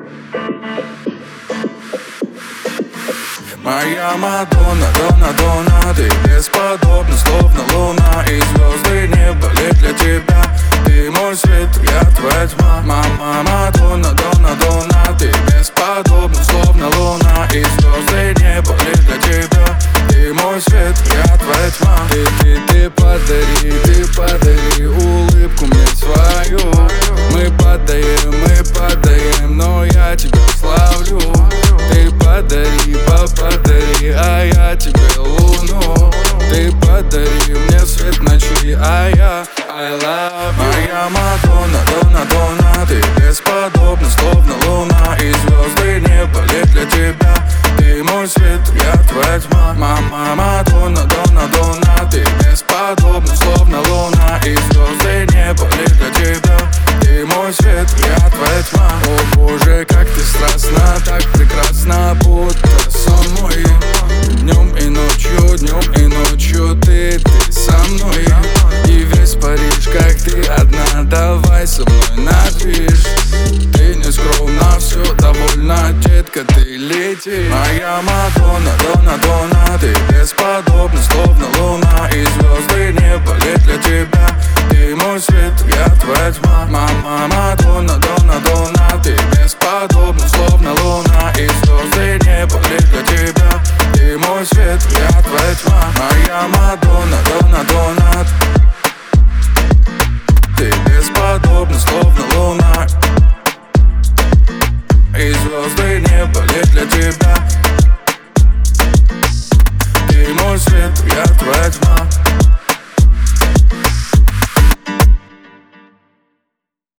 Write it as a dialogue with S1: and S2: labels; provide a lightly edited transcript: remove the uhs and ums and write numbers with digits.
S1: Моя Мадонна, Донна, Донна, ты бесподобна, словно луна. И звезды неба лет для тебя. Ты мой свет, я твоя тьма. Мама, Мадонна, Донна, Донна, ты бесподобна, словно луна. И звезды неба лет для тебя. Ты мой свет, я твоя тьма. Ты подари улыбку мне свою. Мы падаем, но я тебя славлю. Ты подари, а я тебе луну. Ты подари мне свет ночи, а я I love you. Моя Мадонна, Донна, Донна, ты бесподобна, словно луна. И звезды неба лет для тебя. Ты мой свет, я твоя тьма. Мама, Мадонна, Донна, Донна, ты бесподобна, словно луна. И звезды неба лет для тебя. Ты мой свет, я твоя тьма. О боже, как ты страстна, так прекрасна, будто сон мой. Днем и ночью ты со мной. И весь Париж, как ты одна, давай со мной на движ. Ты не скромна, все довольна, детка, ты лети. Моя Мадонна, Донна, Донна, ты бесподобна, словно луна. И звезды неба лет для тебя. Ты мой свет, я твоя тьма. Мама, Мадонна, Донна, Донна, ты бесподобна, словно луна. И звезды неба лет для тебя. Ты мой свет, я твоя тьма. Моя Мадонна, Донна, Донна, ты бесподобна, словно луна. И звезды неба лет для тебя. Ты мой свет, я твоя тьма.